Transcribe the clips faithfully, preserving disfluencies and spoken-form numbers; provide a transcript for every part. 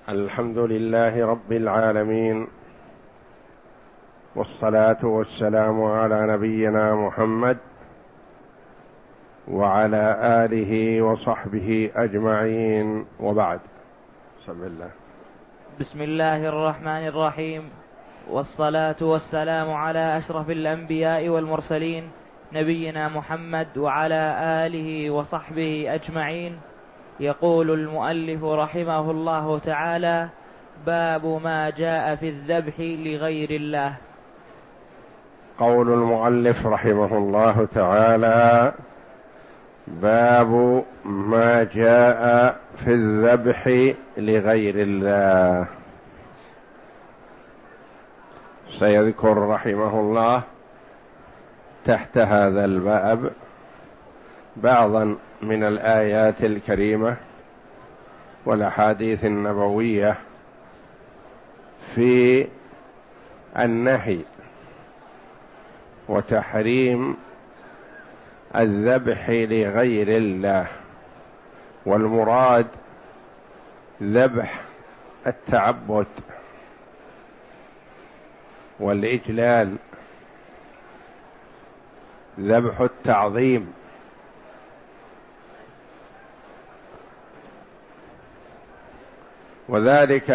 الحمد لله رب العالمين، والصلاة والسلام على نبينا محمد وعلى آله وصحبه أجمعين، وبعد. بسم الله بسم الله الرحمن الرحيم، والصلاة والسلام على أشرف الأنبياء والمرسلين نبينا محمد وعلى آله وصحبه أجمعين. يقول المؤلف رحمه الله تعالى: باب ما جاء في الذبح لغير الله. قول المؤلف رحمه الله تعالى: باب ما جاء في الذبح لغير الله. سيذكر رحمه الله تحت هذا الباب بعضا من الآيات الكريمة والأحاديث النبوية في النهي وتحريم الذبح لغير الله، والمراد ذبح التعبد والإجلال، ذبح التعظيم. وذلك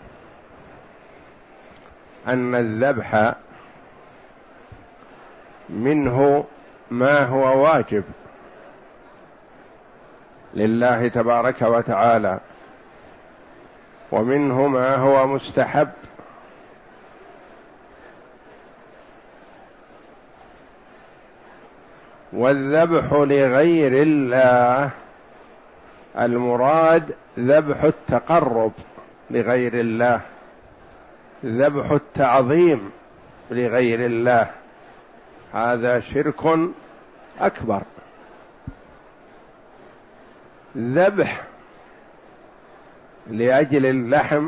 أن الذبح منه ما هو واجب لله تبارك وتعالى، ومنه ما هو مستحب، والذبح لغير الله المراد ذبح التقرب لغير الله، ذبح التعظيم لغير الله، هذا شرك أكبر. ذبح لأجل اللحم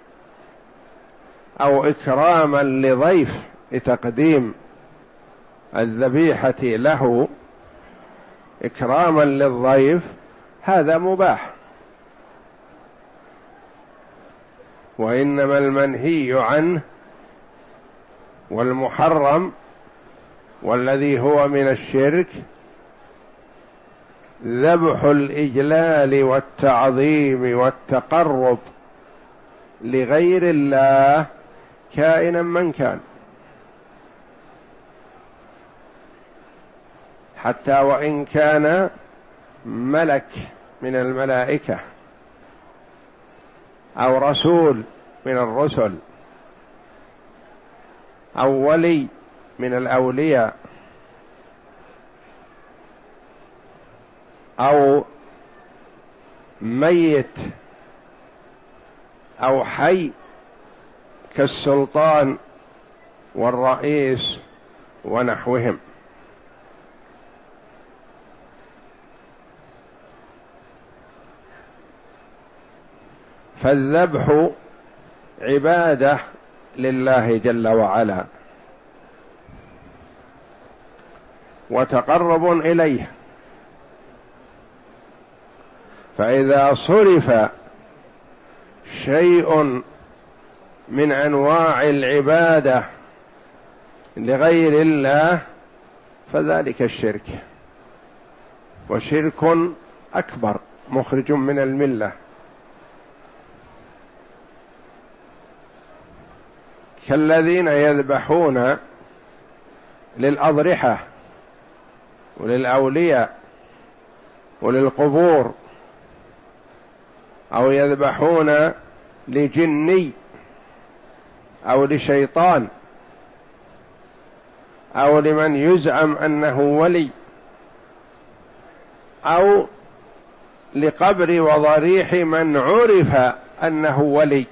أو إكراما لضيف لتقديم الذبيحة له إكراما للضيف، هذا مباح. وإنما المنهي عنه والمحرم والذي هو من الشرك ذبح الإجلال والتعظيم والتقرب لغير الله كائنا من كان، حتى وإن كان ملك من الملائكة أو رسول من الرسل أو ولي من الأولياء أو ميت أو حي كالسلطان والرئيس ونحوهم. فالذبح عبادة لله جل وعلا وتقرب إليه، فإذا صرف شيء من أنواع العبادة لغير الله فذلك الشرك، وشرك أكبر مخرج من الملة، كالذين يذبحون للأضرحة وللأولياء وللقبور، أو يذبحون لجني أو لشيطان أو لمن يزعم أنه ولي، أو لقبر وضريح من عرف أنه ولي،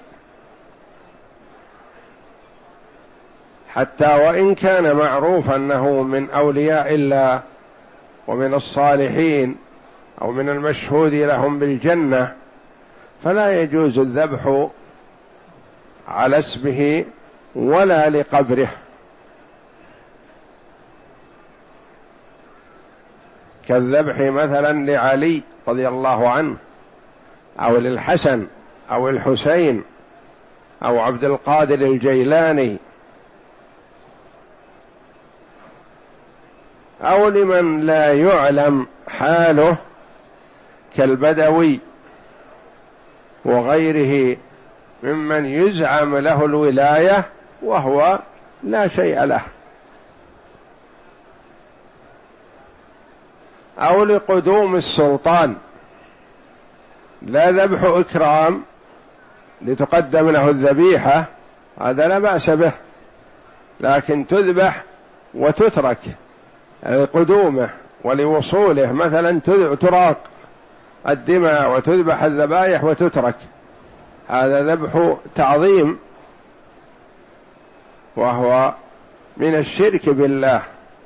حتى وإن كان معروف أنه من أولياء الله ومن الصالحين أو من المشهود لهم بالجنة، فلا يجوز الذبح على اسمه ولا لقبره، كالذبح مثلا لعلي رضي الله عنه أو للحسن أو الحسين أو عبد القادر الجيلاني، أو لمن لا يعلم حاله كالبدوي وغيره ممن يزعم له الولاية وهو لا شيء له، أو لقدوم السلطان، لا ذبح إكرام لتقدم له الذبيحة، هذا لا بأس به، لكن تذبح وتترك لقدومه ولوصوله، مثلا تراق الدماء وتذبح الذبائح وتترك، هذا ذبح تعظيم وهو من الشرك بالله،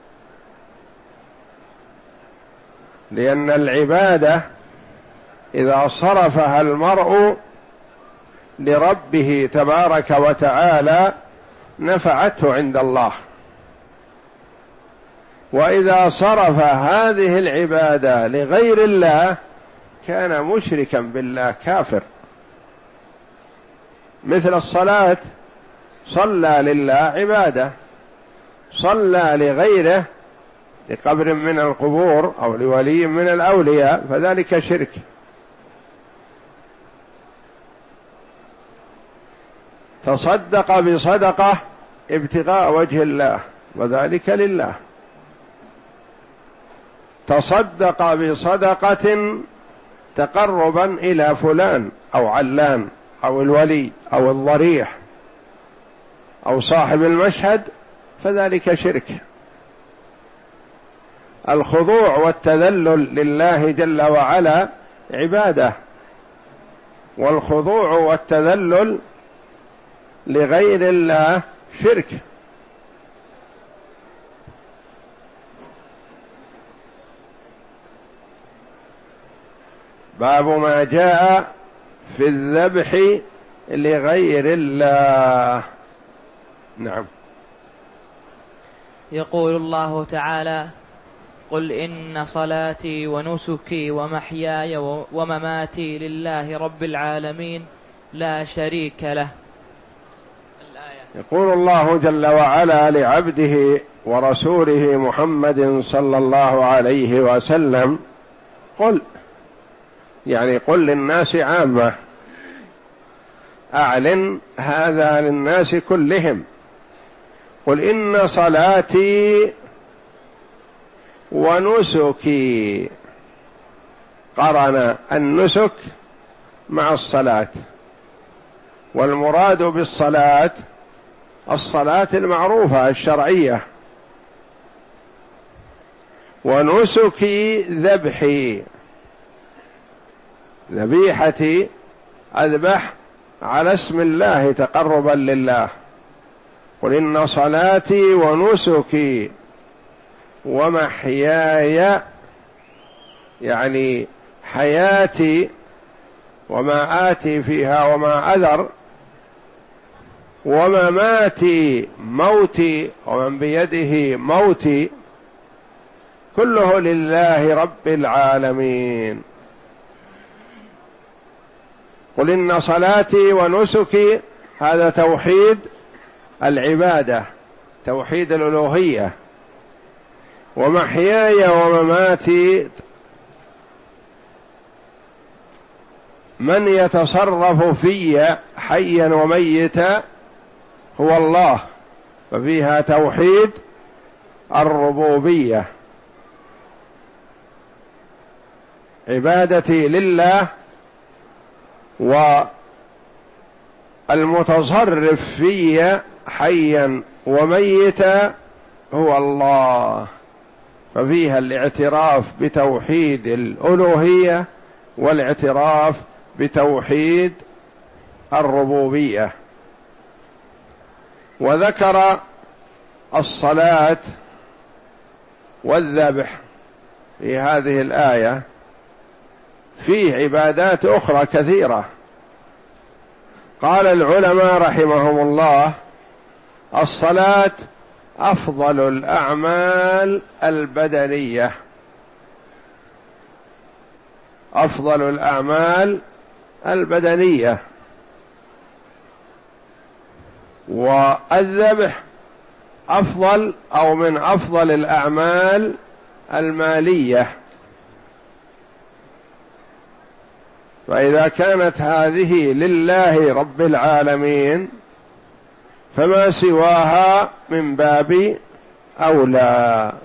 لأن العبادة إذا صرفها المرء لربه تبارك وتعالى نفعته عند الله، وإذا صرف هذه العبادة لغير الله كان مشركا بالله كافر. مثل الصلاة، صلى لله عبادة، صلى لغيره لقبر من القبور أو لولي من الأولياء فذلك شرك. تصدق بصدقة ابتغاء وجه الله وذلك لله، تصدق بصدقة تقربا إلى فلان أو علان أو الولي أو الضريح أو صاحب المشهد فذلك شرك. الخضوع والتذلل لله جل وعلا عبادة، والخضوع والتذلل لغير الله شرك. باب ما جاء في الذبح لغير الله. نعم. يقول الله تعالى: قل إن صلاتي ونسكي ومحياي ومماتي لله رب العالمين لا شريك له. يقول الله جل وعلا لعبده ورسوله محمد صلى الله عليه وسلم: قل، يعني قل للناس عامة، أعلن هذا للناس كلهم. قل إن صلاتي ونسكي، قرن النسك مع الصلاة، والمراد بالصلاة الصلاة المعروفة الشرعية، ونسكي ذبحي، ذبيحتي أذبح على اسم الله تقربا لله. قل إن صلاتي ونسكي ومحياي، يعني حياتي وما آتي فيها وما أذر، ومماتي موتي ومن بيده موتي، كله لله رب العالمين. قل إن صلاتي ونسكي، هذا توحيد العبادة، توحيد الألوهية. ومحياي ومماتي، من يتصرف في حيا وميتا هو الله، ففيها توحيد الربوبية، عبادتي لله، والمتصرف في حيا وميتا هو الله، ففيها الاعتراف بتوحيد الألوهية والاعتراف بتوحيد الربوبية. وذكر الصلاة والذبح في هذه الآية، فيه عبادات أخرى كثيرة. قال العلماء رحمهم الله: الصلاة أفضل الأعمال البدنية، أفضل الأعمال البدنية والذبح أفضل أو من أفضل الأعمال المالية، فإذا كانت هذه لله رب العالمين فما سواها من باب أولى.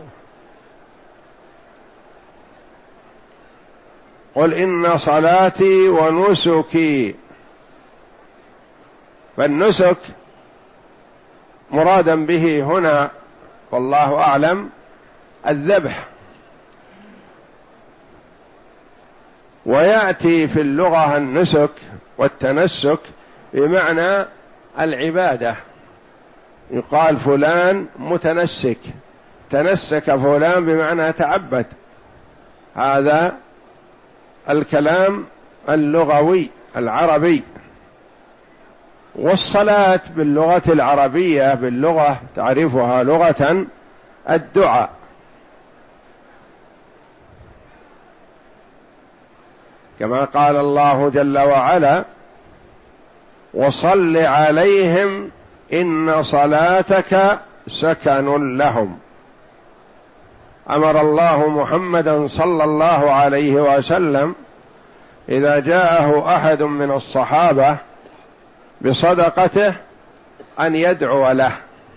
قل إن صلاتي ونسكي، فالنسك مرادا به هنا والله أعلم الذبح، ويأتي في اللغة النسك والتنسك بمعنى العبادة، يقال فلان متنسك، تنسك فلان بمعنى تعبد، هذا الكلام اللغوي العربي. والصلاة باللغة العربية باللغة تعرفها لغة الدعاء، كما قال الله جل وعلا وصل عليهم إن صلاتك سكن لهم. أمر الله محمدا صلى الله عليه وسلم إذا جاءه أحد من الصحابة بصدقته أن يدعو له،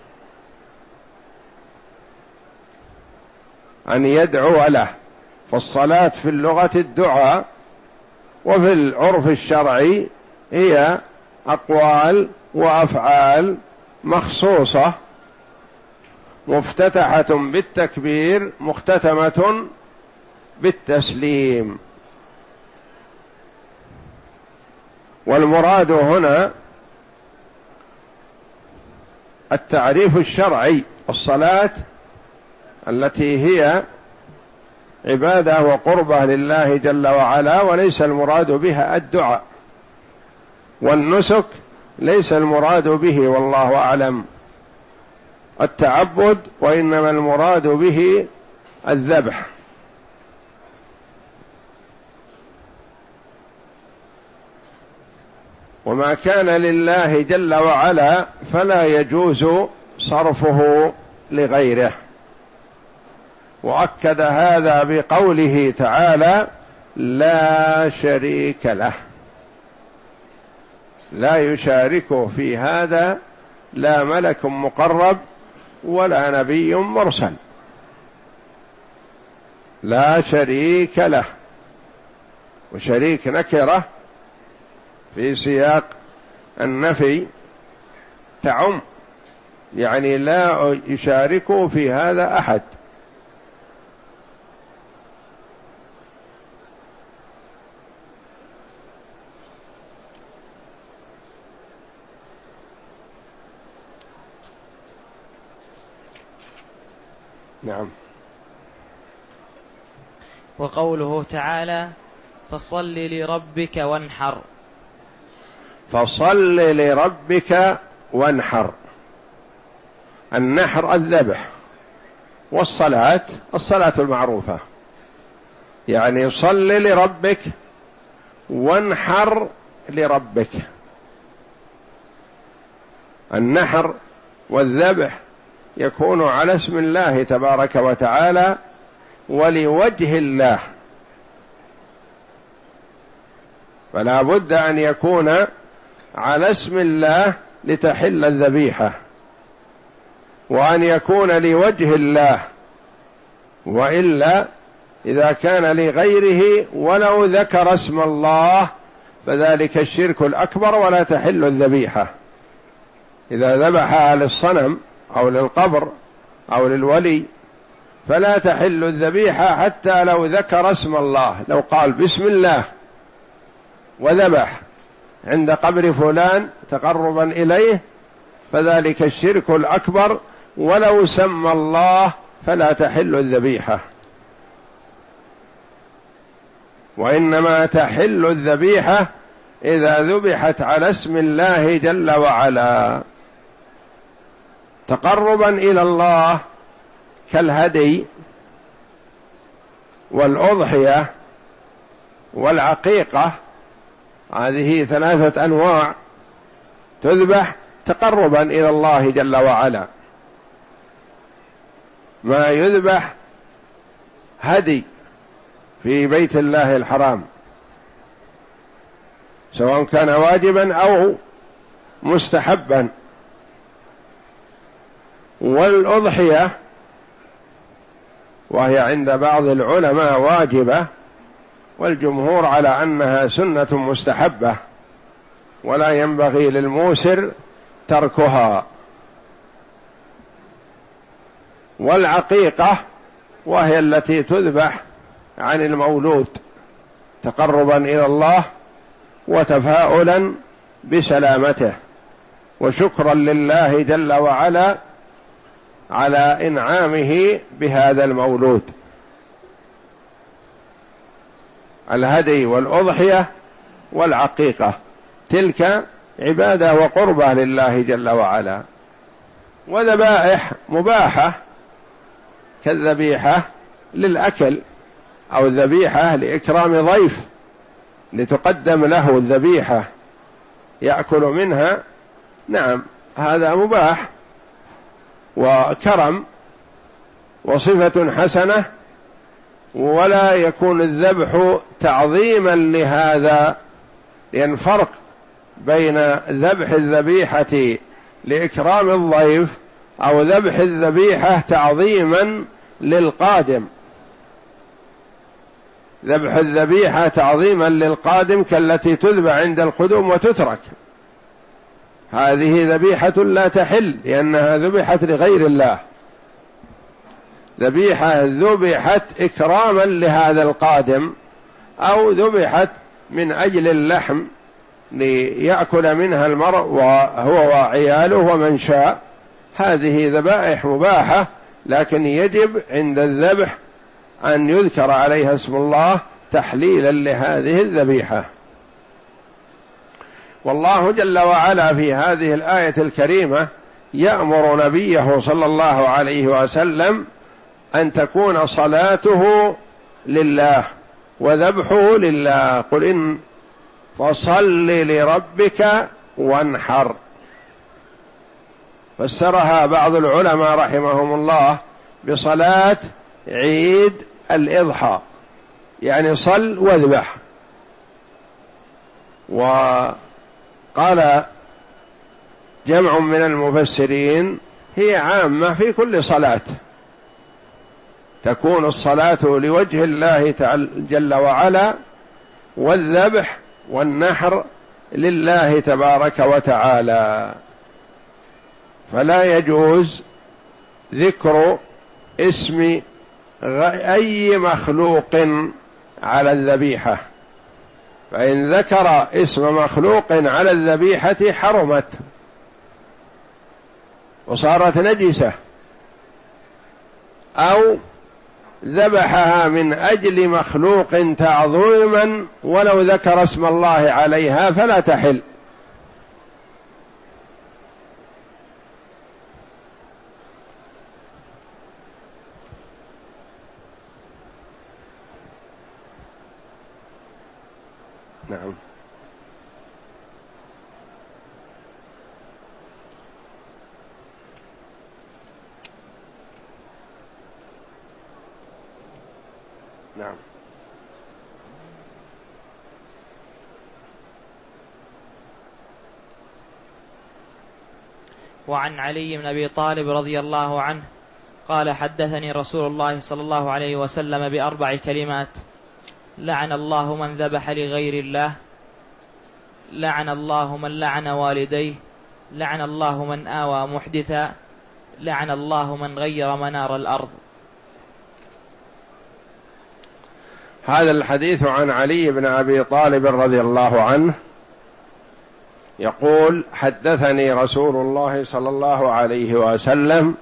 أن يدعو له. فالصلاة في اللغة الدعاء، وفي العرف الشرعي هي أقوال وأفعال مخصوصة مفتتحة بالتكبير مختتمة بالتسليم. والمراد هنا التعريف الشرعي، الصلاة التي هي عبادة وقربة لله جل وعلا، وليس المراد بها الدعاء. والنسك ليس المراد به والله أعلم التعبد، وإنما المراد به الذبح. وما كان لله جل وعلا فلا يجوز صرفه لغيره. وأكد هذا بقوله تعالى لا شريك له، لا يشاركه في هذا لا ملك مقرب ولا نبي مرسل، لا شريك له. وشريك نكرة في سياق النفي تعم، يعني لا يشاركه في هذا أحد. نعم. وقوله تعالى فصل لربك وانحر، فصل لربك وانحر، النحر الذبح، والصلاة الصلاة المعروفة، يعني صل لربك وانحر لربك. النحر والذبح يكون على اسم الله تبارك وتعالى ولوجه الله، فلا بد أن يكون على اسم الله لتحل الذبيحة، وأن يكون لوجه الله، وإلا إذا كان لغيره ولو ذكر اسم الله فذلك الشرك الأكبر ولا تحل الذبيحة. إذا ذبحها للصنم أو للقبر أو للولي فلا تحل الذبيحة حتى لو ذكر اسم الله، لو قال بسم الله وذبح عند قبر فلان تقربا إليه فذلك الشرك الأكبر، ولو سمى الله فلا تحل الذبيحة. وإنما تحل الذبيحة إذا ذبحت على اسم الله جل وعلا تقربا إلى الله، كالهدي والأضحية والعقيقة، هذه ثلاثة أنواع تذبح تقربا إلى الله جل وعلا. ما يذبح هدي في بيت الله الحرام سواء كان واجبا أو مستحبا. والأضحية وهي عند بعض العلماء واجبة، والجمهور على أنها سنة مستحبة ولا ينبغي للموسر تركها. والعقيقة وهي التي تذبح عن المولود تقربا إلى الله وتفاؤلا بسلامته وشكرا لله جل وعلا على إنعامه بهذا المولود. الهدي والأضحية والعقيقة تلك عبادة وقربة لله جل وعلا. وذبائح مباحة كالذبيحة للأكل أو الذبيحة لإكرام ضيف لتقدم له الذبيحة يأكل منها، نعم هذا مباح وكرم وصفة حسنة، ولا يكون الذبح تعظيما لهذا، لأن فرق بين ذبح الذبيحة لإكرام الضيف أو ذبح الذبيحة تعظيما للقادم. ذبح الذبيحة تعظيما للقادم كالتي تذبح عند القدوم وتترك، هذه ذبيحة لا تحل لأنها ذبحت لغير الله. ذبيحة ذبحت إكراما لهذا القادم أو ذبحت من أجل اللحم ليأكل منها المرء وهو وعياله ومن شاء، هذه ذبائح مباحة، لكن يجب عند الذبح أن يذكر عليها اسم الله تحليلا لهذه الذبيحة. والله جل وعلا في هذه الآية الكريمة يأمر نبيه صلى الله عليه وسلم أن تكون صلاته لله وذبحه لله. قل إن فصل لربك وانحر. فسرها بعض العلماء رحمهم الله بصلاة عيد الإضحى، يعني صل واذبح. وقال جمع من المفسرين هي عامة في كل صلاة، تكون الصلاة لوجه الله جل وعلا، والذبح والنحر لله تبارك وتعالى. فلا يجوز ذكر اسم أي مخلوق على الذبيحة، فإن ذكر اسم مخلوق على الذبيحة حرمت وصارت نجسة، أو ذبحها من أجل مخلوق تعظيما ولو ذكر اسم الله عليها فلا تحل. نعم. نعم. وعن علي بن أبي طالب رضي الله عنه قال حدثني رسول الله صلى الله عليه وسلم بأربع كلمات: لعن الله من ذبح لغير الله، لعن الله من لعن والديه، لعن الله من آوى محدثا، لعن الله من غير منار الأرض. هذا الحديث عن علي بن أبي طالب رضي الله عنه يقول: حدثني رسول الله صلى الله عليه وسلم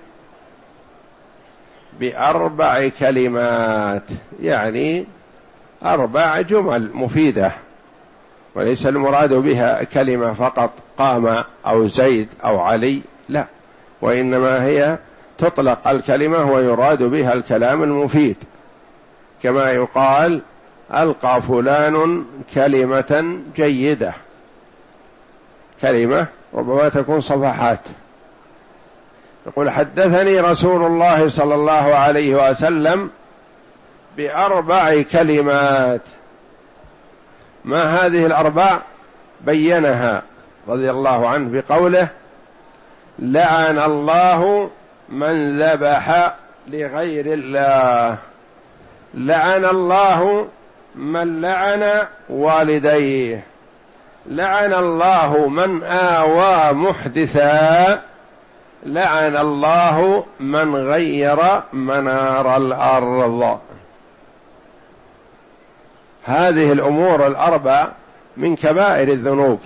بأربع كلمات، يعني أربع جمل مفيدة، وليس المراد بها كلمة فقط قام أو زيد أو علي، لا، وإنما هي تطلق الكلمة ويراد بها الكلام المفيد، كما يقال ألقى فلان كلمة جيدة، كلمة، ربما تكون صفحات. يقول حدثني رسول الله صلى الله عليه وسلم بأربع كلمات. ما هذه الأربع؟ بينها رضي الله عنه بقوله: لعن الله من ذبح لغير الله. لعن الله من لعن والديه. لعن الله من آوى محدثا. لعن الله من غير منار الأرض. هذه الأمور الأربع من كبائر الذنوب،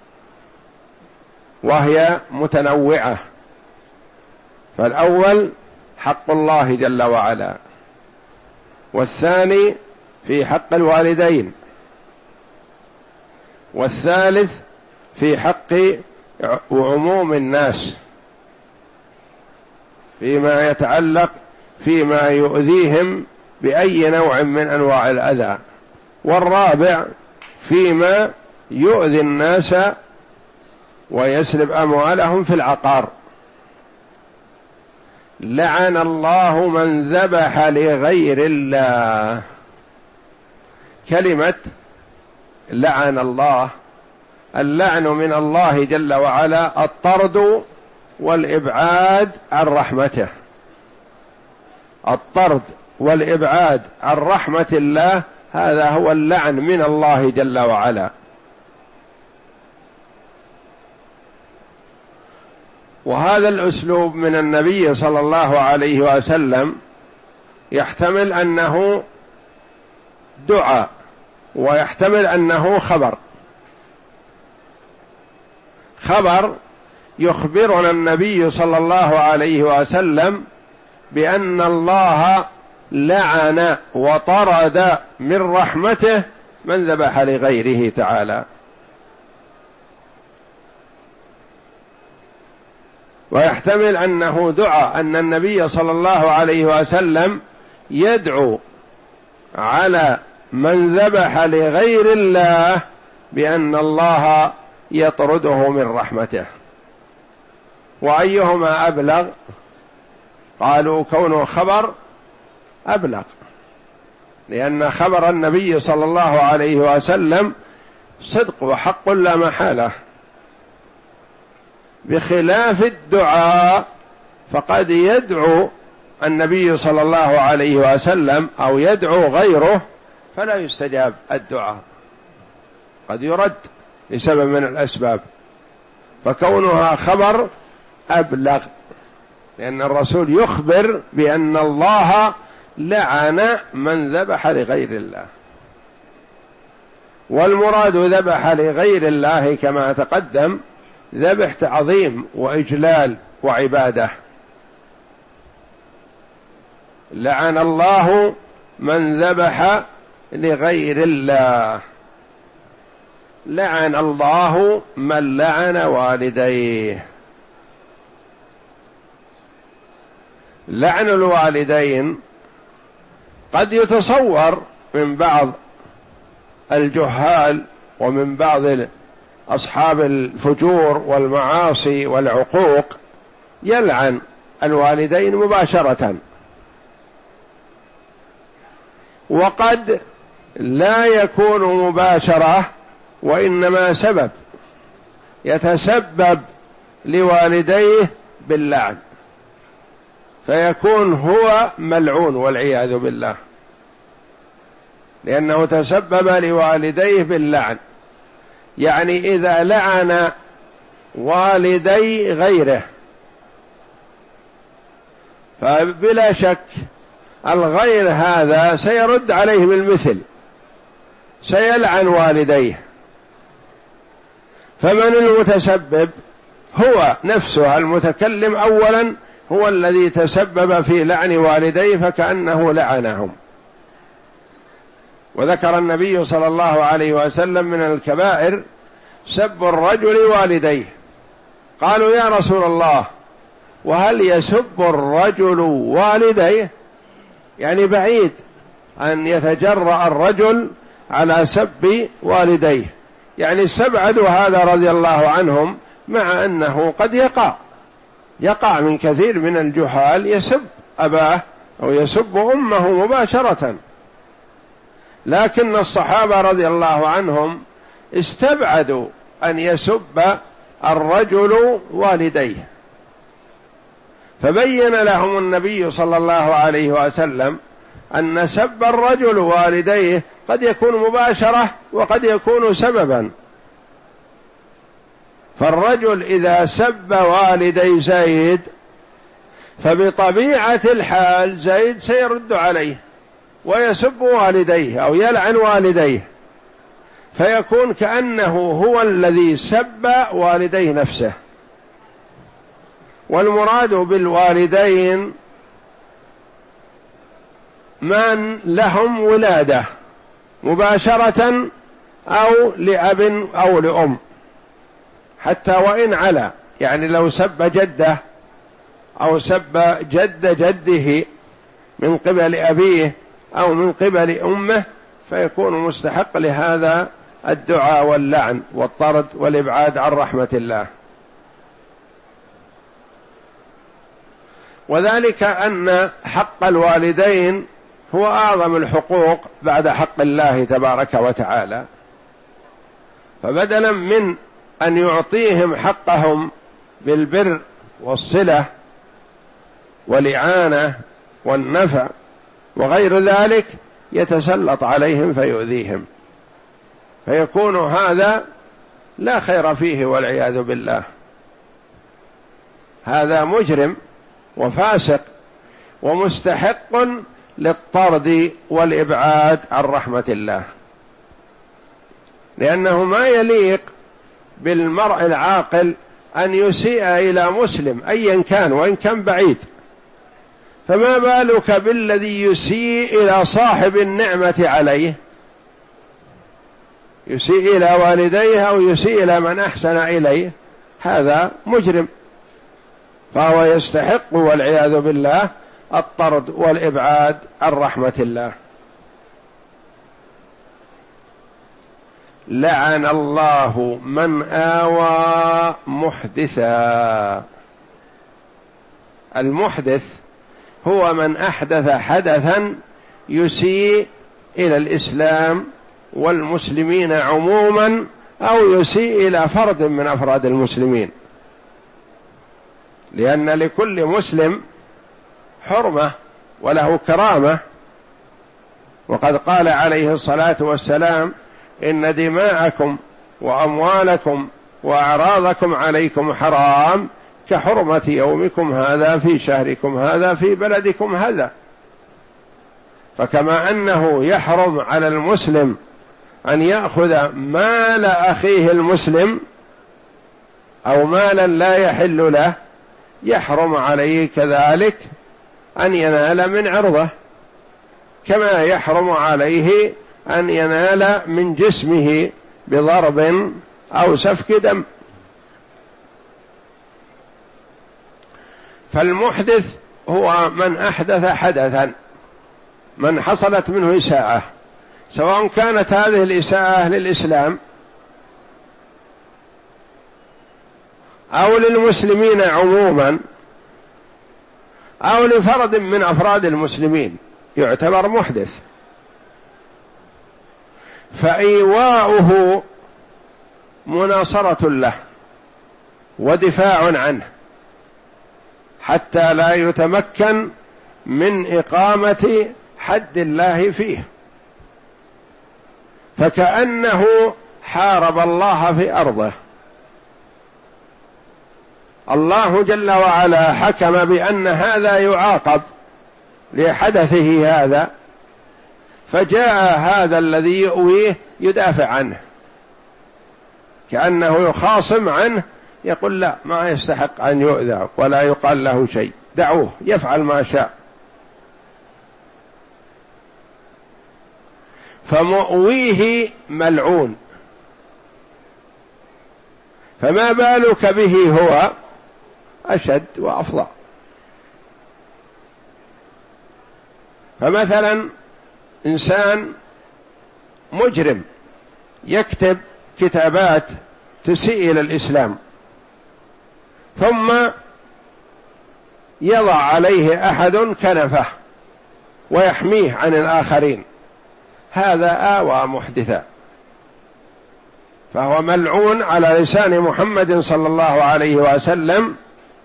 وهي متنوعة. فالأول حق الله جل وعلا، والثاني في حق الوالدين، والثالث في حق عموم الناس فيما يتعلق فيما يؤذيهم بأي نوع من أنواع الأذى، والرابع فيما يؤذي الناس ويسلب أموالهم في العقار. لعن الله من ذبح لغير الله. كلمة لعن الله، اللعن من الله جل وعلا الطرد والإبعاد عن رحمته. الطرد والإبعاد عن رحمة الله، هذا هو اللعن من الله جل وعلا. وهذا الأسلوب من النبي صلى الله عليه وسلم يحتمل أنه دعاء، ويحتمل أنه خبر. خبر يخبرنا النبي صلى الله عليه وسلم بأن الله لعن وطرد من رحمته من ذبح لغيره تعالى. ويحتمل أنه دعاء، أن النبي صلى الله عليه وسلم يدعو على من ذبح لغير الله بأن الله يطرده من رحمته. وأيهما أبلغ؟ قالوا كونه خبر أبلغ، لأن خبر النبي صلى الله عليه وسلم صدق وحق لا محالة، بخلاف الدعاء فقد يدعو النبي صلى الله عليه وسلم أو يدعو غيره فلا يستجاب الدعاء، قد يرد لسبب من الأسباب. فكونها خبر أبلغ، لأن الرسول يخبر بأن الله لعن من ذبح لغير الله. والمراد ذبح لغير الله كما تقدم ذبح تعظيم وإجلال وعبادة. لعن الله من ذبح لغير الله. لعن الله من لعن والديه. لعن الوالدين قد يتصور من بعض الجهال ومن بعض أصحاب الفجور والمعاصي والعقوق يلعن الوالدين مباشرة، وقد لا يكون مباشرة وإنما سبب، يتسبب لوالديه باللعن فيكون هو ملعون والعياذ بالله، لأنه تسبب لوالديه باللعن. يعني إذا لعن والدي غيره فبلا شك الغير هذا سيرد عليه بالمثل، سيلعن والديه. فمن المتسبب؟ هو نفسه المتكلم أولا، هو الذي تسبب في لعن والديه فكأنه لعنهم. وذكر النبي صلى الله عليه وسلم من الكبائر سب الرجل والديه. قالوا يا رسول الله وهل يسب الرجل والديه؟ يعني بعيد أن يتجرأ الرجل على سب والديه، يعني استبعدوا هذا رضي الله عنهم، مع أنه قد يقع يقع من كثير من الجهال يسب أباه أو يسب أمه مباشرة، لكن الصحابة رضي الله عنهم استبعدوا أن يسب الرجل والديه، فبين لهم النبي صلى الله عليه وسلم أن سب الرجل والديه قد يكون مباشرة وقد يكون سببا. فالرجل إذا سب والدي زيد فبطبيعة الحال زيد سيرد عليه ويسب والديه أو يلعن والديه، فيكون كأنه هو الذي سب والديه نفسه. والمراد بالوالدين من لهم ولادة مباشرة أو لأب أو لأم، حتى وإن علا، يعني لو سب جده أو سب جد جده من قبل أبيه أو من قبل أمه فيكون مستحق لهذا الدعاء واللعن والطرد والإبعاد عن رحمة الله. وذلك أن حق الوالدين هو أعظم الحقوق بعد حق الله تبارك وتعالى، فبدلا من أن يعطيهم حقهم بالبر والصلة والإعانة والنفع وغير ذلك يتسلط عليهم فيؤذيهم، فيكون هذا لا خير فيه والعياذ بالله. هذا مجرم وفاسق ومستحق للطرد والإبعاد عن رحمة الله، لأنه ما يليق بالمرء العاقل أن يسيء إلى مسلم أيا كان وإن كان بعيد، فما بالك بالذي يسيء إلى صاحب النعمة عليه، يسيء إلى والديه أو يسيء إلى من أحسن إليه، هذا مجرم، فهو يستحق والعياذ بالله الطرد والإبعاد عن رحمة الله. لعن الله من آوى محدثا. المحدث هو من أحدث حدثا يسيء إلى الإسلام والمسلمين عموما أو يسيء إلى فرد من أفراد المسلمين، لأن لكل مسلم حرمة وله كرامة، وقد قال عليه الصلاة والسلام إن دماءكم وأموالكم وأعراضكم عليكم حرام كحرمة يومكم هذا في شهركم هذا في بلدكم هذا. فكما أنه يحرم على المسلم أن يأخذ مال أخيه المسلم أو مالا لا يحل له، يحرم عليه كذلك أن ينال من عرضه، كما يحرم عليه أن ينال من جسمه بضرب أو سفك دم. فالمحدث هو من أحدث حدثا، من حصلت منه إساءة، سواء كانت هذه الإساءة للإسلام أو للمسلمين عموما أو لفرد من أفراد المسلمين، يعتبر محدث. فإيواؤه مناصرة له ودفاع عنه حتى لا يتمكن من إقامة حد الله فيه، فكأنه حارب الله في أرضه. الله جل وعلا حكم بأن هذا يعاقب لحدثه هذا، فجاء هذا الذي يؤويه يدافع عنه، كأنه يخاصم عنه، يقول لا، ما يستحق أن يؤذى ولا يقال له شيء، دعوه يفعل ما شاء. فمؤويه ملعون، فما بالك به هو أشد وأفظع. فمثلا إنسان مجرم يكتب كتابات تسيء إلى الإسلام، ثم يضع عليه أحد كنفه ويحميه عن الآخرين، هذا آوى محدثا، فهو ملعون على لسان محمد صلى الله عليه وسلم.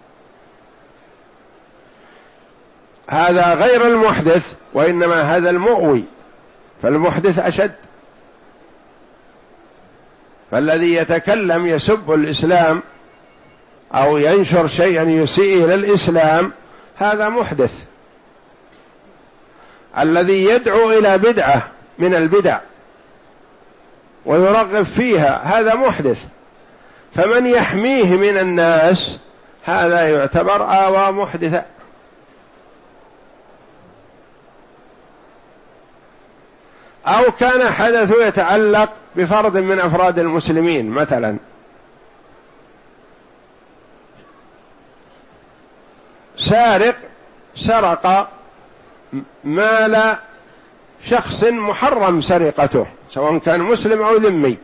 هذا غير المحدث، وإنما هذا المؤوي، فالمحدث أشد. فالذي يتكلم يسب الإسلام أو ينشر شيئا يسيء إلى الإسلام هذا محدث. الذي يدعو إلى بدعة من البدع ويرغب فيها هذا محدث، فمن يحميه من الناس هذا يعتبر آوى محدثا. أو كان حدث يتعلق بفرد من أفراد المسلمين، مثلا سارق سرق مال شخص محرم سرقته سواء كان مسلم أو ذمي،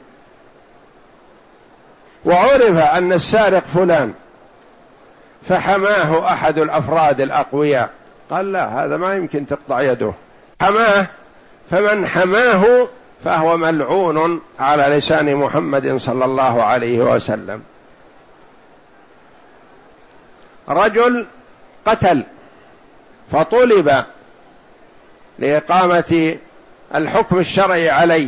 وعرف أن السارق فلان، فحماه أحد الأفراد الأقوياء، قال لا، هذا ما يمكن تقطع يده، حماه. فمن حماه فهو ملعون على لسان محمد صلى الله عليه وسلم. رجل قتل فطلب لإقامة الحكم الشرعي عليه،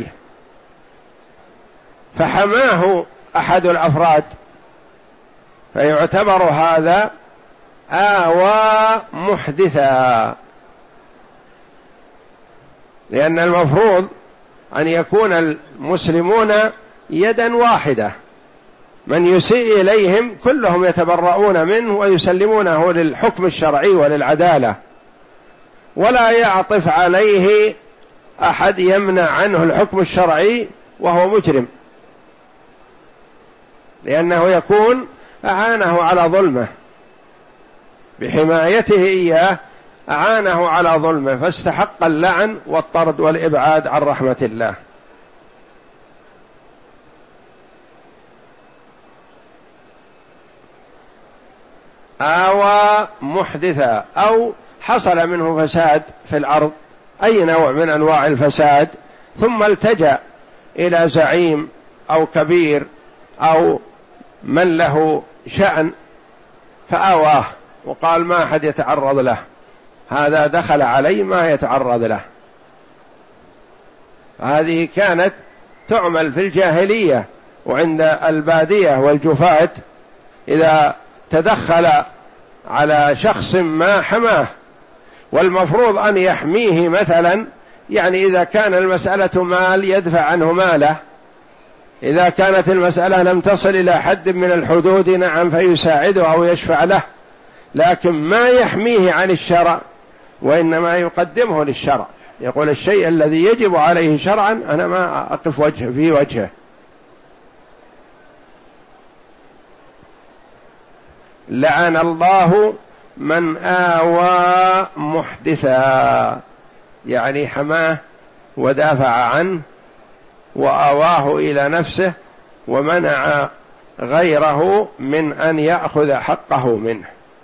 فحماه أحد الأفراد، فيعتبر هذا آوى محدثا، لأن المفروض أن يكون المسلمون يدا واحدة، من يسيء إليهم كلهم يتبرؤون منه ويسلمونه للحكم الشرعي وللعدالة، ولا يعطف عليه أحد يمنع عنه الحكم الشرعي وهو مجرم، لأنه يكون أعانه على ظلمه، بحمايته إياه أعانه على ظلمه، فاستحق اللعن والطرد والإبعاد عن رحمة الله. آوى محدثا، أو حصل منه فساد في الأرض، أي نوع من أنواع الفساد، ثم التجأ إلى زعيم أو كبير أو من له شأن فآواه وقال ما أحد يتعرض له، هذا دخل علي ما يتعرض له. هذه كانت تعمل في الجاهلية وعند البادية والجفاة، إذا تدخل على شخص ما حماه، والمفروض أن يحميه مثلا، يعني إذا كان المسألة مال يدفع عنه ماله، إذا كانت المسألة لم تصل إلى حد من الحدود نعم فيساعده أو يشفع له، لكن ما يحميه عن الشرع، وإنما يقدمه للشرع، يقول الشيء الذي يجب عليه شرعا أنا ما أقف وجه في وجهه. لعن الله من آوى محدثا، يعني حماه ودافع عنه وآواه إلى نفسه ومنع غيره من أن يأخذ حقه منه.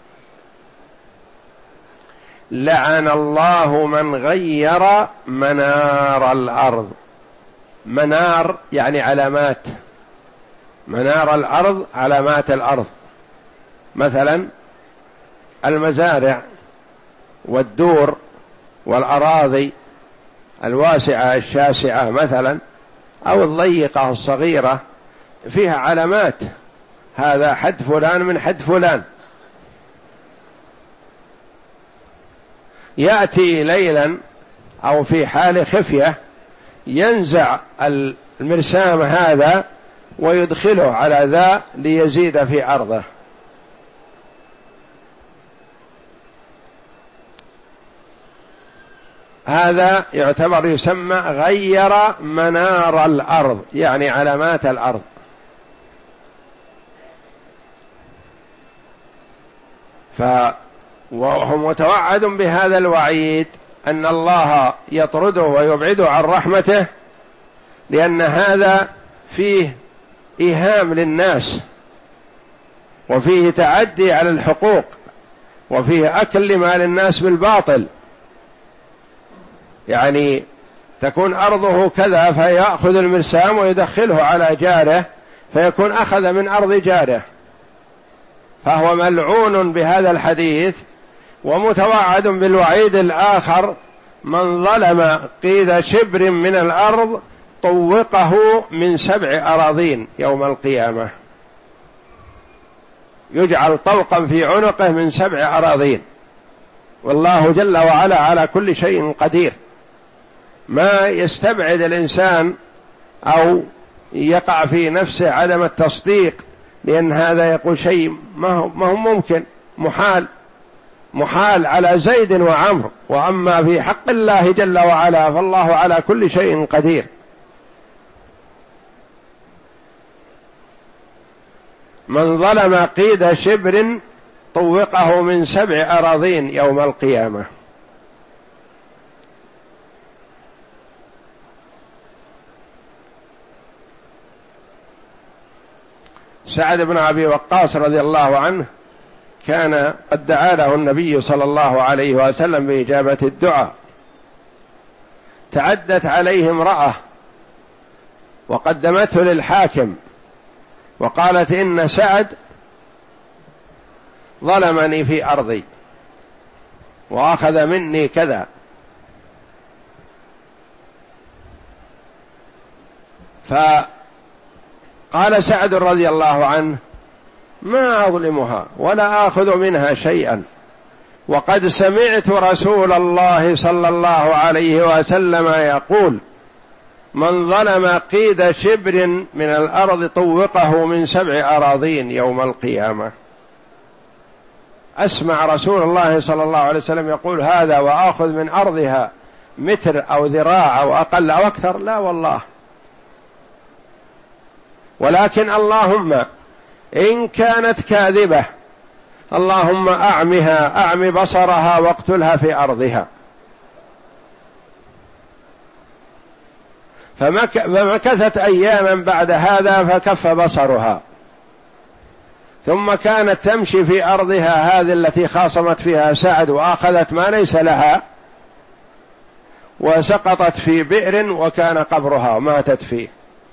لعن الله من غير منار الأرض، منار يعني علامات، منار الأرض علامات الأرض، مثلا المزارع والدور والأراضي الواسعة الشاسعة مثلا، أو الضيقة الصغيرة فيها علامات، هذا حد فلان من حد فلان. يأتي ليلا أو في حال خفية ينزع المرسام هذا ويدخله على ذا ليزيد في أرضه، هذا يعتبر يسمى غير منار الأرض، يعني علامات الأرض. ف وهو متوعد بهذا الوعيد أن الله يطرده ويبعده عن رحمته، لأن هذا فيه إيهام للناس، وفيه تعدي على الحقوق، وفيه أكل لمال الناس بالباطل. يعني تكون أرضه كذا فيأخذ المرسام ويدخله على جاره فيكون أخذ من أرض جاره، فهو ملعون بهذا الحديث ومتوعد بالوعيد الآخر: من ظلم قيد شبر من الأرض طوقه من سبع أراضين يوم القيامة، يجعل طوقا في عنقه من سبع أراضين. والله جل وعلا على كل شيء قدير. ما يستبعد الإنسان أو يقع في نفسه عدم التصديق، لأن هذا يقول شيء ما هو ممكن، محال محال على زيد وعمر، وأما في حق الله جل وعلا فالله على كل شيء قدير. من ظلم قيد شبر طوقه من سبع أراضين يوم القيامة. سعد بن أبي وقاص رضي الله عنه كان قد دعا له النبي صلى الله عليه وسلم بإجابة الدعاء. تعدت عليه امرأة وقدمته للحاكم وقالت: إن سعد ظلمني في أرضي وأخذ مني كذا. فقال سعد رضي الله عنه: ما أظلمها ولا آخذ منها شيئا، وقد سمعت رسول الله صلى الله عليه وسلم يقول: من ظلم قيد شبر من الأرض طوقه من سبع أراضين يوم القيامة. أسمع رسول الله صلى الله عليه وسلم يقول هذا وآخذ من أرضها متر أو ذراع أو أقل أو أكثر؟ لا والله. ولكن اللهم إن كانت كاذبة اللهم أعمها، أعم بصرها واقتلها في أرضها. فمكثت أياما بعد هذا فكف بصرها، ثم كانت تمشي في أرضها هذه التي خاصمت فيها سعد وأخذت ما ليس لها، وسقطت في بئر وكان قبرها وماتت فيه.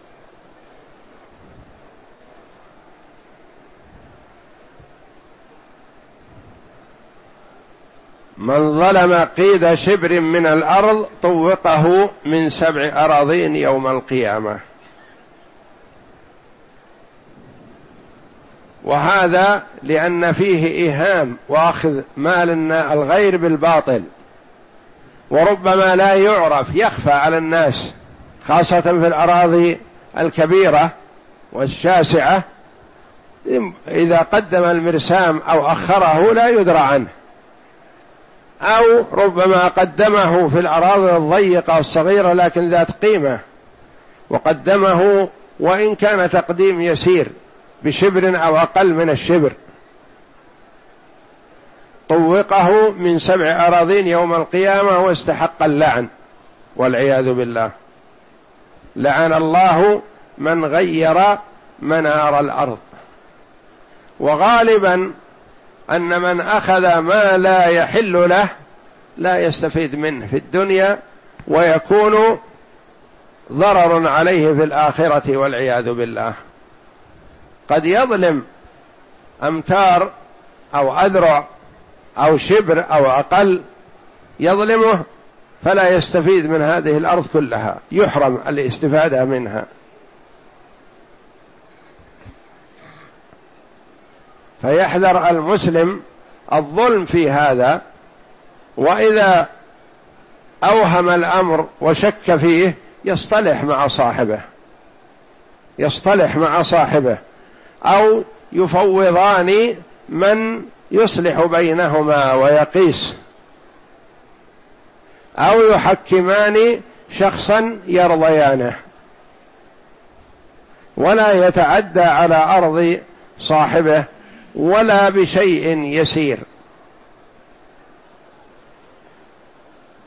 من ظلم قيد شبر من الأرض طوقه من سبع أراضين يوم القيامة. وهذا لأن فيه إيهام وأخذ مال الغير بالباطل، وربما لا يعرف، يخفى على الناس، خاصة في الأراضي الكبيرة والشاسعة. إذا قدم المرسام أو أخره لا يدرى عنه، أو ربما قدمه في الأراضي الضيقة الصغيرة لكن ذات قيمة، وقدمه وإن كان تقديم يسير بشبر أو أقل من الشبر، طوقه من سبع أراضين يوم القيامة واستحق اللعن والعياذ بالله. لعن الله من غير منار الأرض. وغالبا أن من أخذ ما لا يحل له لا يستفيد منه في الدنيا، ويكون ضرر عليه في الآخرة والعياذ بالله. قد يظلم أمتار أو أذرع أو شبر أو أقل، يظلمه فلا يستفيد من هذه الأرض كلها، يحرم الاستفادة منها. فيحذر المسلم الظلم في هذا، وإذا أوهم الأمر وشك فيه يصطلح مع صاحبه يصطلح مع صاحبه أو يفوضان من يصلح بينهما ويقيس، أو يحكمان شخصا يرضيانه، ولا يتعدى على أرض صاحبه ولا بشيء يسير.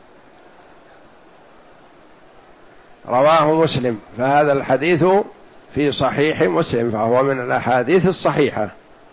رواه مسلم. فهذا الحديث في صحيح مسلم، فهو من الأحاديث الصحيحة.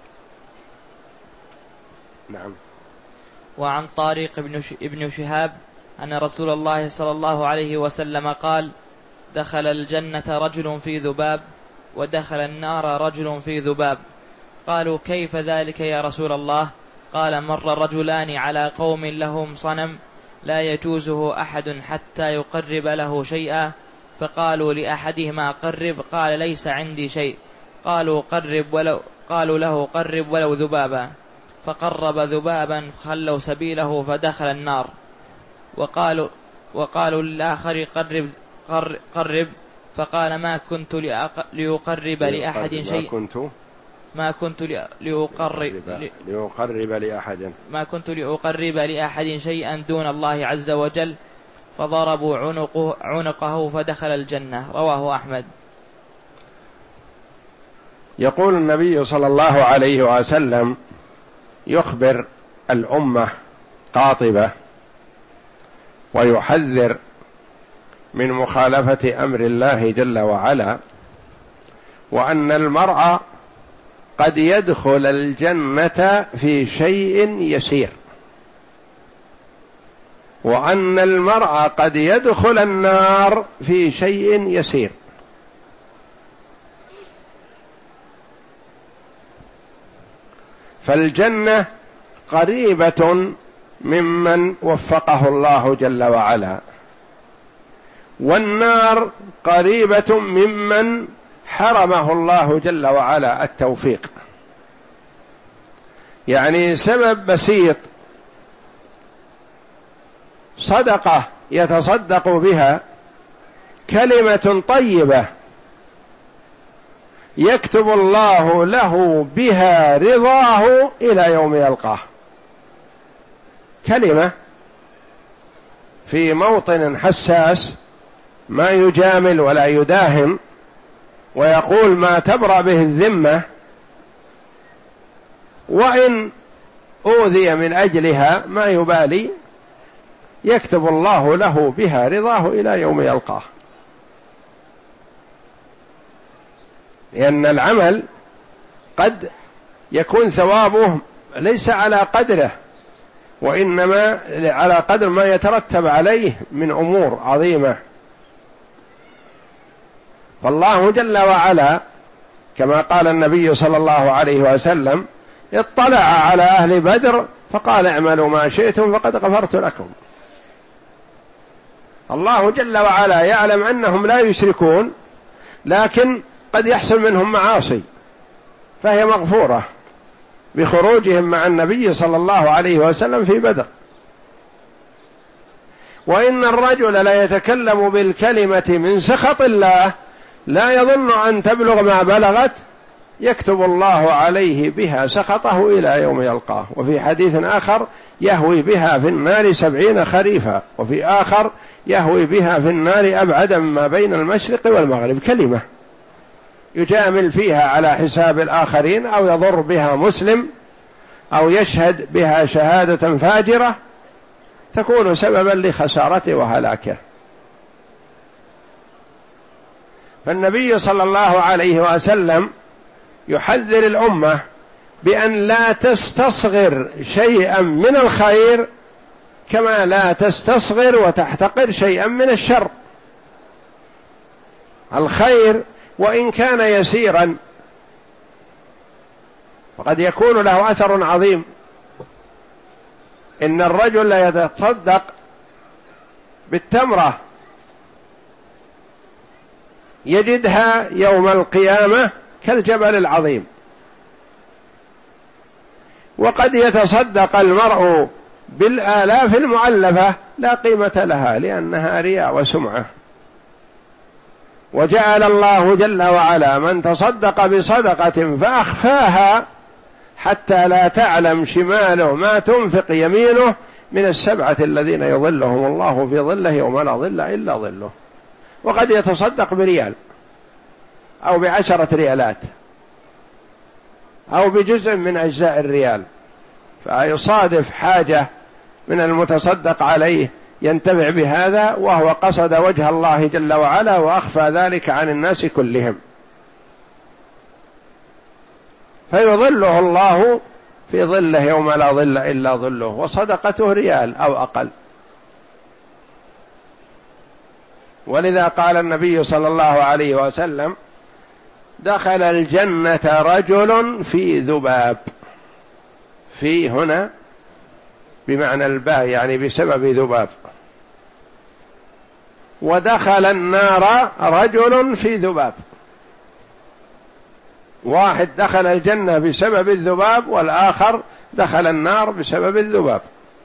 نعم. وعن طارق ابن شهاب أن رسول الله صلى الله عليه وسلم قال: دخل الجنة رجل في ذباب، ودخل النار رجل في ذباب. قالوا: كيف ذلك يا رسول الله؟ قال: مر رجلان على قوم لهم صنم لا يجوزه أحد حتى يقرب له شيئا، فقالوا لأحدهما: قرب. قال: ليس عندي شيء. قالوا: قرب ولو قالوا له: قرب ولو ذبابا. فقرب ذبابا خلوا سبيله فدخل النار. وقالوا وقالوا للآخر: قرب قرب. فقال: ما كنت لأقرب لأحد شيء ما كنت لأقرب لأقرب لأحد ما كنت لأقرب لأحد شيئا دون الله عز وجل، فضربوا عنقه, عنقه فدخل الجنة. رواه أحمد. يقول النبي صلى الله عليه وسلم يخبر الأمة قاطبة ويحذر من مخالفة أمر الله جل وعلا، وأن المرء قد يدخل الجنة في شيء يسير، وأن المرء قد يدخل النار في شيء يسير. فالجنة قريبة ممن وفقه الله جل وعلا، والنار قريبة ممن حرمه الله جل وعلا التوفيق. يعني سبب بسيط، صدقة يتصدق بها، كلمة طيبة يكتب الله له بها رضاه إلى يوم يلقاه. كلمة في موطن حساس ما يجامل ولا يداهم، ويقول ما تبرأ به الذمة، وإن أوذي من أجلها ما يبالي، يكتب الله له بها رضاه إلى يوم يلقاه. لأن العمل قد يكون ثوابه ليس على قدره، وإنما على قدر ما يترتب عليه من أمور عظيمة. فالله جل وعلا كما قال النبي صلى الله عليه وسلم: اطلع على أهل بدر فقال: اعملوا ما شئتم فقد غفرت لكم. الله جل وعلا يعلم أنهم لا يشركون، لكن قد يحصل منهم معاصي فهي مغفورة بخروجهم مع النبي صلى الله عليه وسلم في بدر. وإن الرجل لا يتكلم بالكلمة من سخط الله لا يظن أن تبلغ ما بلغت، يكتب الله عليه بها سخطه إلى يوم يلقاه. وفي حديث آخر: يهوي بها في النار سبعين خريفا، وفي آخر: يهوي بها في النار أبعد ما بين المشرق والمغرب. كلمة يجامل فيها على حساب الآخرين، أو يضر بها مسلم، أو يشهد بها شهادة فاجرة تكون سببا لخسارته وهلاكه. فالنبي صلى الله عليه وسلم يحذر الأمة بأن لا تستصغر شيئا من الخير كما لا تستصغر وتحتقر شيئا من الشر. الخير وإن كان يسيرا فقد يكون له أثر عظيم. إن الرجل لا يتصدق بالتمرة يجدها يوم القيامة كالجبل العظيم، وقد يتصدق المرء بالآلاف المعلفة لا قيمة لها لأنها رياء وسمعة. وجعل الله جل وعلا من تصدق بصدقة فأخفاها حتى لا تعلم شماله ما تنفق يمينه من السبعة الذين يظلهم الله في ظله يوم لا ظل إلا ظله. وقد يتصدق بريال أو بعشرة ريالات أو بجزء من أجزاء الريال، فيصادف حاجة من المتصدق عليه ينتفع بهذا، وهو قصد وجه الله جل وعلا وأخفى ذلك عن الناس كلهم. فيظله الله في ظله يوم لا ظل إلا ظله، وصدقته ريال أو أقل. ولذا قال النبي صلى الله عليه وسلم: دخل الجنة رجل في ذباب. في هنا بمعنى الباء، يعني بسبب ذباب. ودخل النار رجل في ذباب. واحد دخل الجنة بسبب الذباب، والآخر دخل النار بسبب الذباب.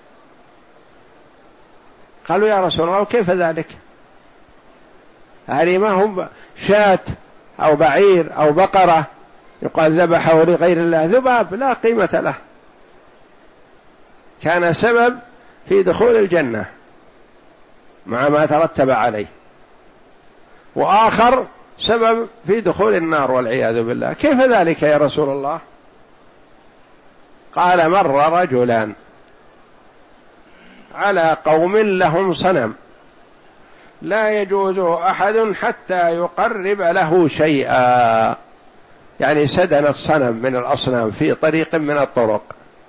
قالوا: يا رسول الله كيف ذلك؟ هذه ما هم شاة أو بعير أو بقرة يقال ذبحه لغير الله، ذباب لا قيمة له، كان سبب في دخول الجنة مع ما ترتب عليه، وآخر سبب في دخول النار والعياذ بالله. كيف ذلك يا رسول الله؟ قال: مر رجلان على قوم لهم صنم لا يجوز أحد حتى يقرب له شيئا، يعني سدن الصنم من الأصنام في طريق من الطرق،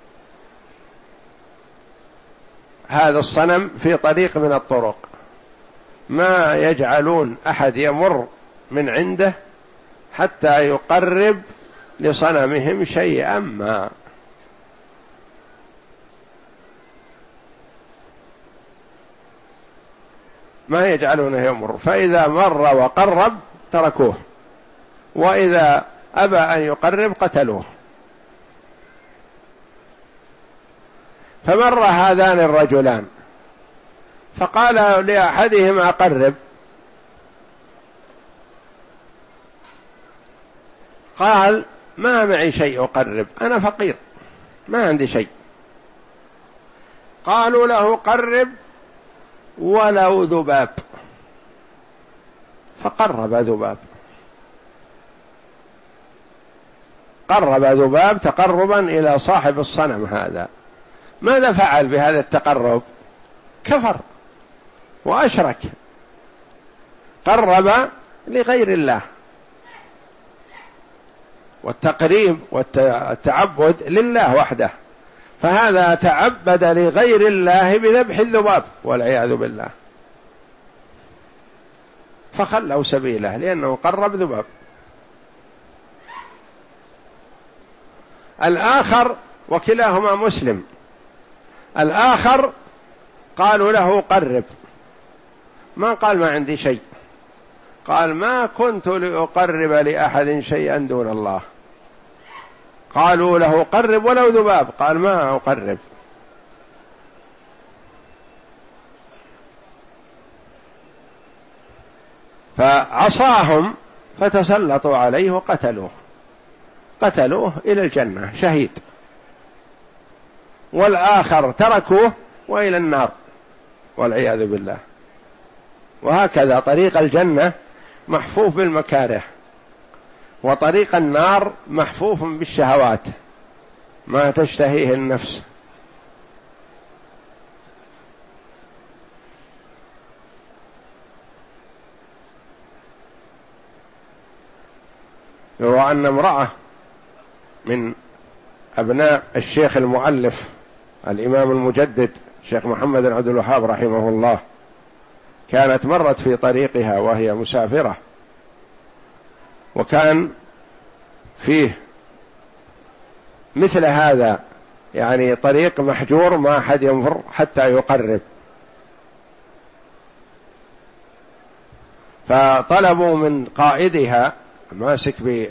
هذا الصنم في طريق من الطرق، ما يجعلون أحد يمر من عنده حتى يقرب لصنمهم شيئا ما. ما يجعلونه يمر، فإذا مر وقرب تركوه، وإذا أبى أن يقرب قتلوه. فمر هذان الرجلان فقال لأحدهما: قرب. قال: ما معي شيء أقرب، أنا فقير ما عندي شيء. قالوا له: قرب ولو ذباب. فقرب ذباب، قرب ذباب تقربا إلى صاحب الصنم هذا. ماذا فعل بهذا التقرب؟ كفر وأشرك، قرب لغير الله. والتقريب والتعبد لله وحده، فهذا تعبد لغير الله بذبح الذباب والعياذ بالله، فخلوا سبيله لأنه قرب ذباب. الآخر، وكلاهما مسلم، الآخر قالوا له: قرب. ما قال ما عندي شيء، قال: ما كنت لأقرب لأحد شيئا دون الله. قالوا له: قرب ولو ذباب، قال: ما أقرب. فعصاهم فتسلطوا عليه وقتلوه، قتلوه إلى الجنة شهيد، والآخر تركوه وإلى النار والعياذ بالله. وهكذا طريق الجنة محفوف بالمكاره، وطريق النار محفوف بالشهوات ما تشتهيه النفس. يروى أن امرأة من أبناء الشيخ المؤلف الإمام المجدد الشيخ محمد بن عبد الوهاب رحمه الله كانت مرت في طريقها وهي مسافرة، وكان فيه مثل هذا، يعني طريق محجور ما أحد ينظر حتى يقرب، فطلبوا من قائدها ماسك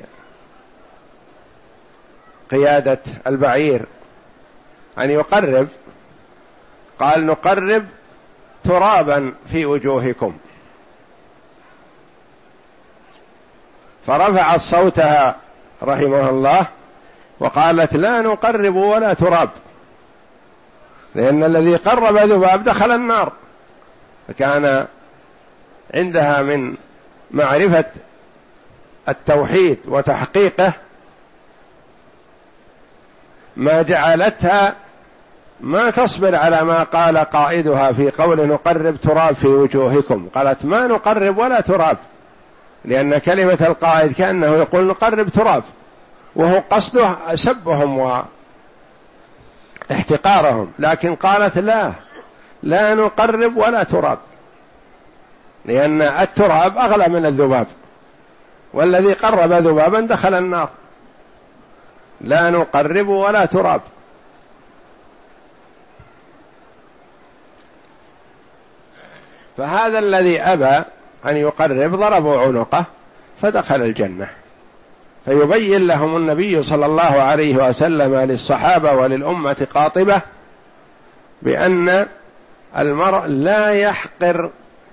بقيادة البعير أن يقرب. قال: نقرب ترابا في وجوهكم. فرفعت صوتها رحمه الله وقالت: لا نقرب ولا تراب، لأن الذي قرب ذباب دخل النار. فكان عندها من معرفة التوحيد وتحقيقه ما جعلتها ما تصبر على ما قال قائدها في قول نقرب تراب في وجوهكم، قالت: ما نقرب ولا تراب، لأن كلمة القائد كأنه يقول نقرب تراب وهو قصده سبهم واحتقارهم، لكن قالت لا لا نقرب ولا تراب، لأن التراب أغلى من الذباب، والذي قرب ذبابا دخل النار. لا نقرب ولا تراب. فهذا الذي أبى أن يقرب ضربوا عنقه فدخل الجنة. فيبين لهم النبي صلى الله عليه وسلم للصحابة وللأمة قاطبة بأن المرء لا يحقر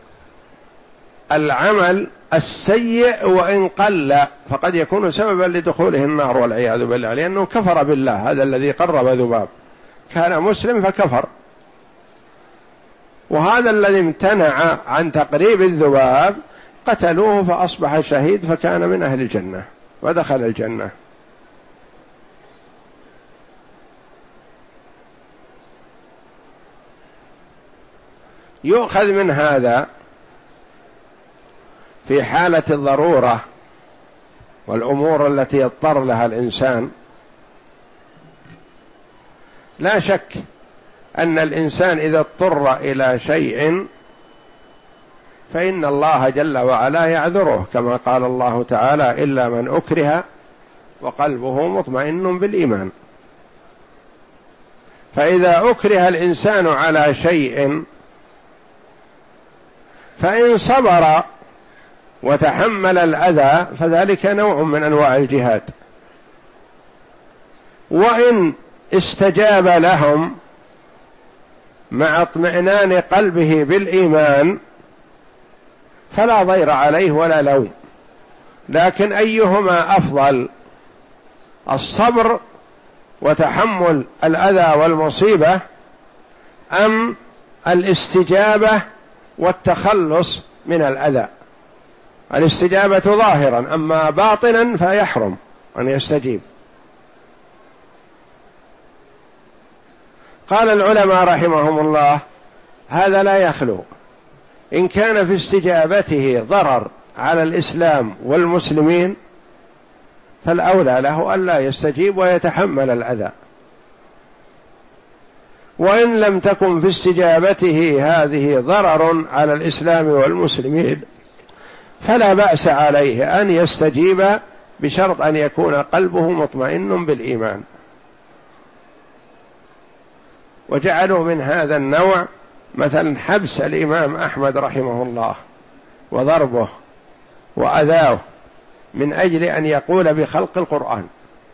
العمل السيء وإن قل، فقد يكون سببا لدخوله النار والعياذ بالله، لأنه كفر بالله. هذا الذي قرب ذباب كان مسلم فكفر، وهذا الذي امتنع عن تقريب الذباب قتلوه فأصبح شهيد فكان من أهل الجنة ودخل الجنة. يؤخذ من هذا في حالة الضرورة والأمور التي يضطر لها الإنسان، لا شك أن الإنسان إذا اضطر إلى شيء فإن الله جل وعلا يعذره، كما قال الله تعالى: إلا من أكره وقلبه مطمئن بالإيمان. فإذا أكره الإنسان على شيء فإن صبر وتحمل الأذى فذلك نوع من أنواع الجهاد، وإن استجاب لهم مع اطمئنان قلبه بالإيمان فلا ضير عليه ولا لوم. لكن أيهما أفضل، الصبر وتحمل الأذى والمصيبة أم الاستجابة والتخلص من الأذى؟ الاستجابة ظاهرا، أما باطنا فيحرم أن يستجيب. قال العلماء رحمهم الله: هذا لا يخلو، إن كان في استجابته ضرر على الإسلام والمسلمين فالأولى له ألا يستجيب ويتحمل الأذى، وإن لم تكن في استجابته هذه ضرر على الإسلام والمسلمين فلا بأس عليه أن يستجيب بشرط أن يكون قلبه مطمئن بالإيمان. وجعلوا من هذا النوع مثلا حبس الإمام أحمد رحمه الله وضربه وأذاه من أجل أن يقول بخلق القرآن.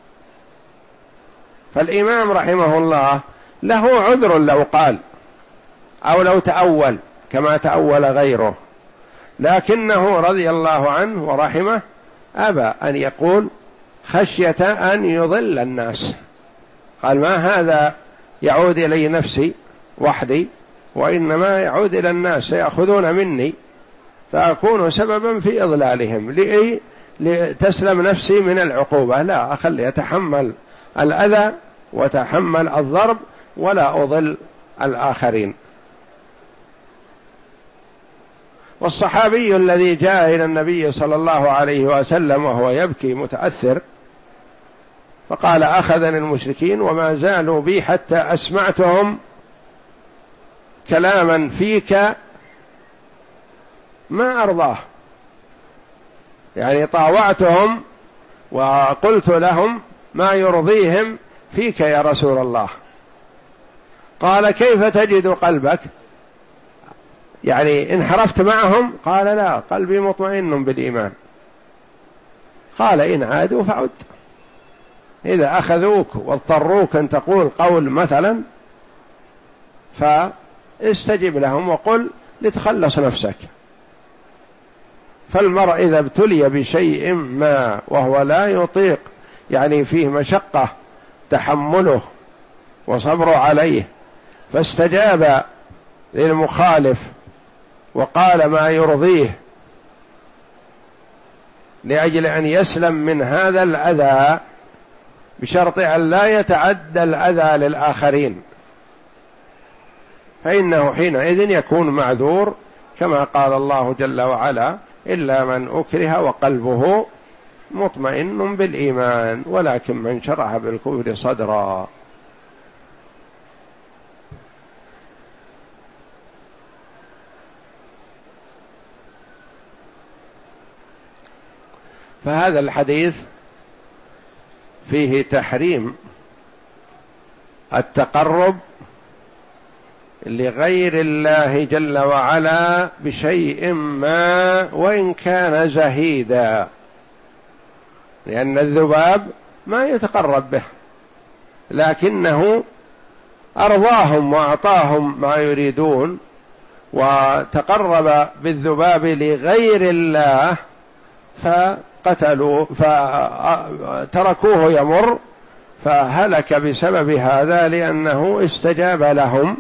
فالإمام رحمه الله له عذر لو قال أو لو تأول كما تأول غيره، لكنه رضي الله عنه ورحمه أبى أن يقول خشية أن يضل الناس. قال: ما هذا يعود إلي نفسي وحدي، وإنما يعود إلى الناس، سيأخذون مني فأكون سببا في إضلالهم، لئي لتسلم نفسي من العقوبة. لا، أخلي يتحمل الأذى وتحمل الضرب ولا أضل الآخرين. والصحابي الذي جاء إلى النبي صلى الله عليه وسلم وهو يبكي متأثر فقال: أخذني المشركين وما زالوا بي حتى أسمعتهم كلاما فيك ما أرضاه، يعني طاوعتهم وقلت لهم ما يرضيهم فيك يا رسول الله. قال: كيف تجد قلبك؟ يعني انحرفت معهم؟ قال: لا، قلبي مطمئن بالإيمان. قال: إن عادوا فعد. إذا أخذوك واضطروك أن تقول قول مثلا فاستجب لهم وقل لتخلص نفسك. فالمرء إذا ابتلي بشيء ما وهو لا يطيق، يعني فيه مشقة تحمله وصبر عليه، فاستجاب للمخالف وقال ما يرضيه لأجل أن يسلم من هذا الأذى بشرط أن لا يتعدى الأذى للآخرين، فإنه حينئذ يكون معذور، كما قال الله جل وعلا: إلا من أكره وقلبه مطمئن بالإيمان، ولكن من شرح بالكفر صدرا. فهذا الحديث فيه تحريم التقرب لغير الله جل وعلا بشيء ما وإن كان زهيدا، لأن الذباب ما يتقرب به، لكنه أرضاهم وأعطاهم ما يريدون، وتقرب بالذباب لغير الله فقتلوا فتركوه يمر، فهلك بسبب هذا، لأنه استجاب لهم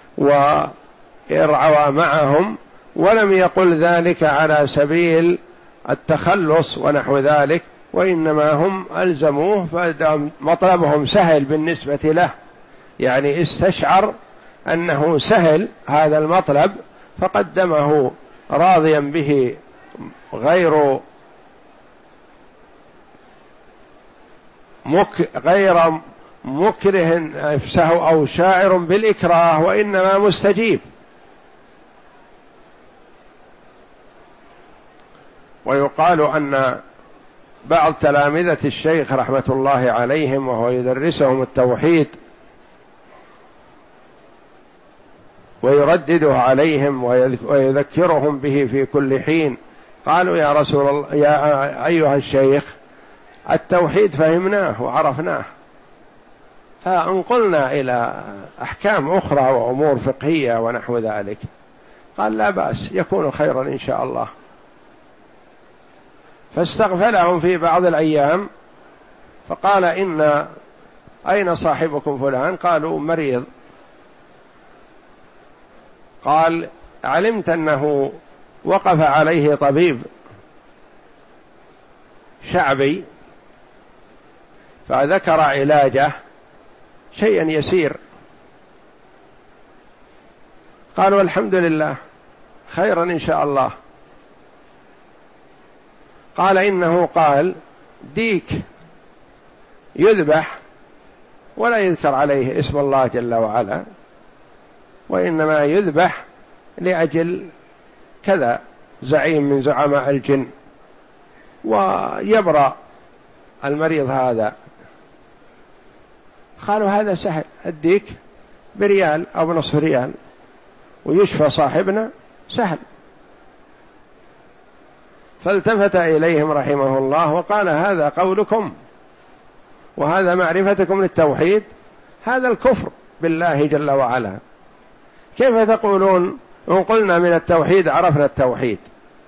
وارعوى معهم، ولم يقل ذلك على سبيل التخلص ونحو ذلك، وإنما هم ألزموه، فمطلبهم سهل بالنسبة له، يعني استشعر أنه سهل هذا المطلب فقدمه راضيا به، غير مك غير مكره نفسه أو شاعر بالإكراه، وإنما مستجيب. ويقال أن بعض تلامذة الشيخ رحمة الله عليهم وهو يدرسهم التوحيد ويردده عليهم ويذكرهم به في كل حين، قالوا يا رسول الله، يا أيها الشيخ، التوحيد فهمناه وعرفناه، فانقلنا إلى أحكام أخرى وأمور فقهية ونحو ذلك. قال لا بأس، يكون خيرا إن شاء الله. فاستغفلهم في بعض الأيام فقال إن أين صاحبكم فلان؟ قالوا مريض. قال علمت أنه وقف عليه طبيب شعبي فذكر علاجه شيئا يسير. قالوا الحمد لله، خيرا إن شاء الله. قال إنه قال ديك يذبح ولا يذكر عليه اسم الله جل وعلا، وإنما يذبح لأجل كذا زعيم من زعماء الجن، ويبرأ المريض هذا. قالوا هذا سهل، الديك بريال أو بنصف ريال ويشفى صاحبنا، سهل. فالتفت إليهم رحمه الله وقال هذا قولكم وهذا معرفتكم للتوحيد، هذا الكفر بالله جل وعلا. كيف تقولون إن قلنا من التوحيد عرفنا التوحيد؟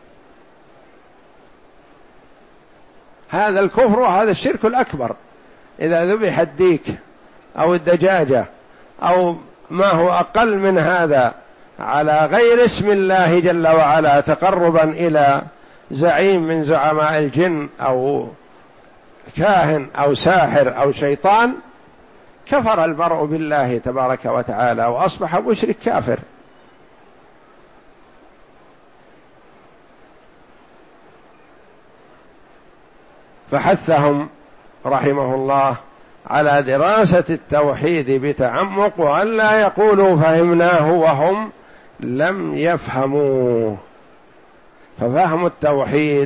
هذا الكفر وهذا الشرك الأكبر. إذا ذبح الديك أو الدجاجة أو ما هو أقل من هذا على غير اسم الله جل وعلا تقربا إلى زعيم من زعماء الجن أو كاهن أو ساحر أو شيطان، كفر المرء بالله تبارك وتعالى وأصبح مشرك كافر. فحثهم رحمه الله على دراسة التوحيد بتعمق، وأن لا يقولوا فهمناه وهم لم يفهموه. ففهم التوحيد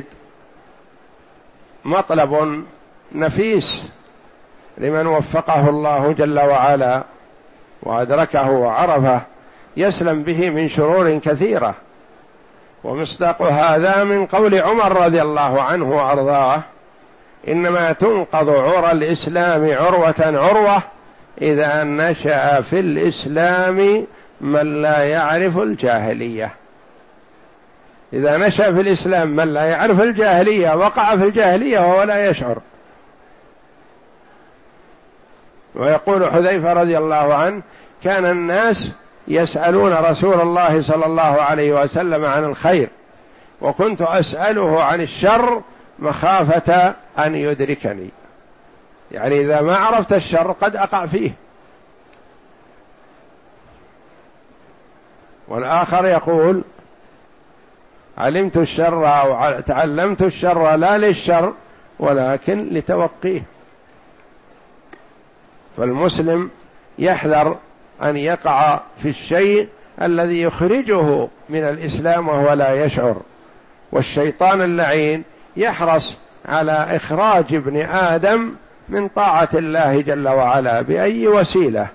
مطلب نفيس لمن وفقه الله جل وعلا وأدركه وعرفه، يسلم به من شرور كثيرة. ومصداق هذا من قول عمر رضي الله عنه وأرضاه: إنما تنقض عرى الإسلام عروة عروة إذا نشأ في الإسلام من لا يعرف الجاهلية. إذا نشأ في الإسلام من لا يعرف الجاهلية وقع في الجاهلية وهو لا يشعر. ويقول حذيفة رضي الله عنه: كان الناس يسألون رسول الله صلى الله عليه وسلم عن الخير، وكنت أسأله عن الشر مخافة أن يدركني. يعني إذا ما عرفت الشر قد أقع فيه. والآخر يقول: علمت الشر أو تعلمت الشر لا للشر ولكن لتوقيه. فالمسلم يحذر أن يقع في الشيء الذي يخرجه من الإسلام وهو لا يشعر، والشيطان اللعين يحرص على إخراج ابن آدم من طاعة الله جل وعلا بأي وسيلة.